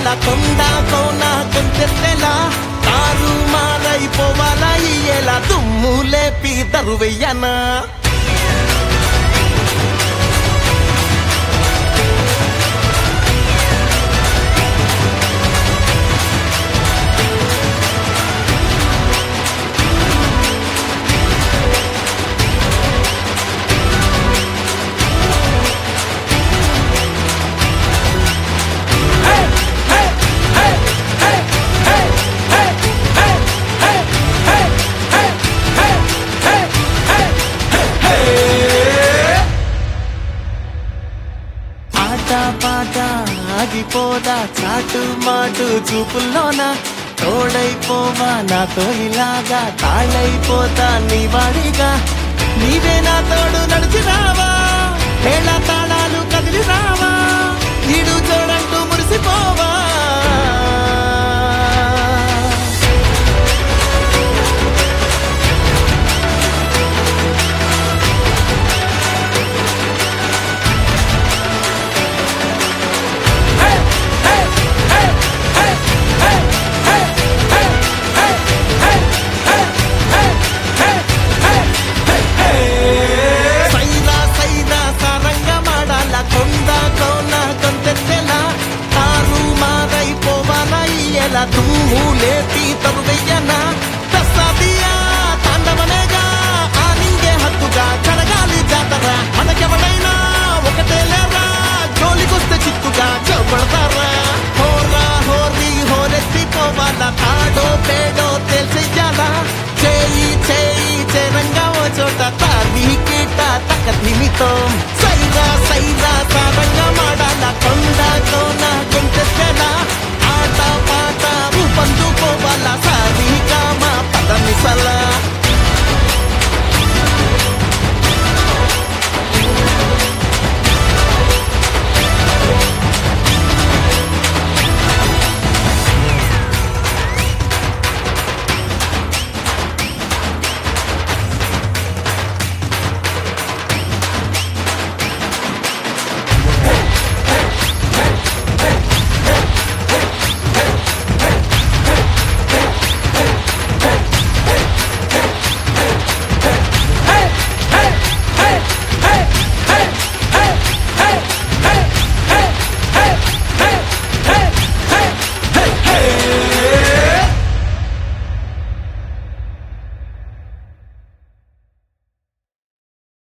కొండ కోన కొంచెత్తెలా తారు మారైపోవాలా ఇయ్యేలా దుమ్ము లేపి దరువెయ్యనా పాట ఆగిపోదా చాటు మాటు చూపుల్లోనా తోడైపోవా నాతో ఇలాగా తాళైపోతా నీ వాడిగా నీవే నా తోడు నడిచిరావా మేళ తాళాలు కదిలి రావా ఈడు చూడంటూ మురిసిపోవా దుమ్ము లేపి తరువెయ్యనా ప్రసాదియా తాండవనేగా ఆ నింగే హత్తుగా కడగాలి జాతర మనకెవడైనా ఒకటే లేరా జోలికొస్తే చిత్తుగా చోపడతారా హోరా హోరీ హోరెత్తిపోవాలా తాడో పేడో తేల్చెయ్యాలా చేయి చేయి చేరంగా ఓ చోట తావి కీట తక్క నిమితో